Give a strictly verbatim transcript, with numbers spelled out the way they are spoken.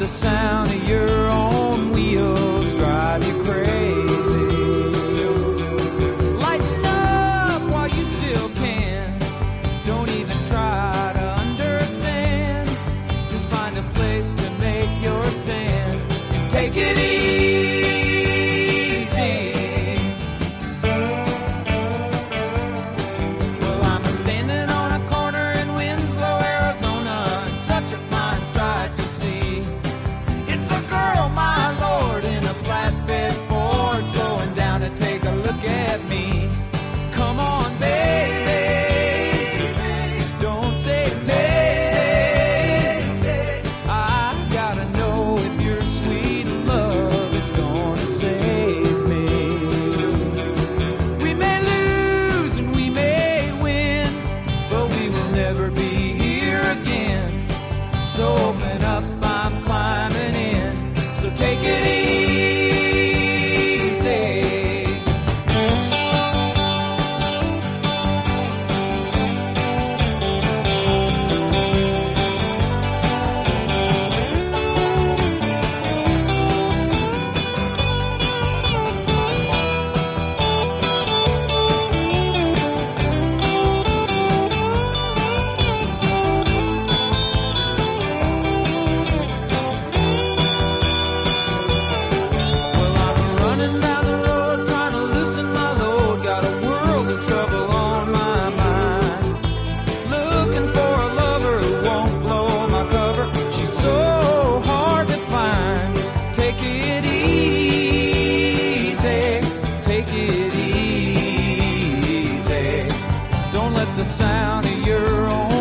the sound of your own wheels drive you crazy. Lighten up while you still can. Don't even try to understand. Just find a place to make your stand and take it easy. Well, I'm standing on a corner in Winslow, Arizona, and such a fine sight to see. It's a girl, my lord, in a flatbed Ford, slowing down to take a look at me. Come on, baby, don't say maybe. I gotta know if your sweet love is gonna save me. We may lose and we may win, but we will never be here again. So open up, I'm climbing in. So take it easy. Well, I'm running down the road trying to loosen my load. Got a world of trouble on my mind. Looking for a lover who won't blow my cover. She's so hard to find. Take it easy. Take it easy. Don't let the sound of your own